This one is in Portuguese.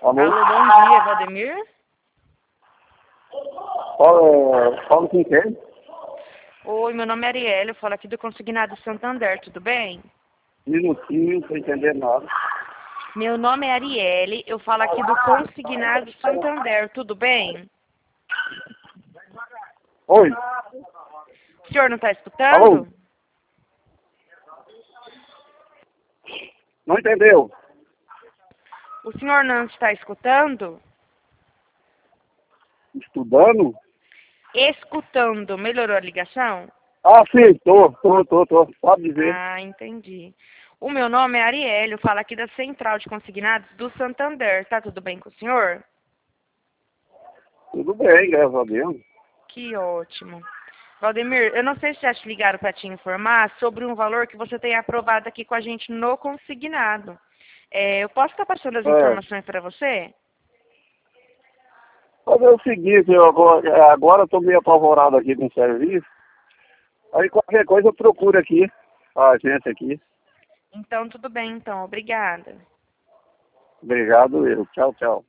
Alô? Alô, bom dia, Valdemir? Fala com quem? Oi, meu nome é Arielle, eu falo aqui do Consignado Santander, tudo bem? Minutinho, não tô entendendo nada. Meu nome é Arielle, eu falo aqui do Consignado Santander, tudo bem? Oi, O senhor não está alô? escutando? Não entendeu? O senhor não está escutando? Estudando? Escutando, melhorou a ligação? Ah, sim, tô. Pode dizer. Ah, entendi. O meu nome é Arielle, eu falo aqui da Central de Consignados do Santander, tá tudo bem com o senhor? Tudo bem, graças a Deus. Que ótimo. Valdemir, eu não sei se já te ligaram para te informar sobre um valor que você tem aprovado aqui com a gente no consignado. Eu posso estar passando as É. informações para você? Fazer o seguinte, agora eu tô meio apavorado aqui com o serviço. Aí qualquer coisa eu procuro aqui, a agência aqui. Então, tudo bem, então. Obrigada. Obrigado, eu. Tchau, tchau.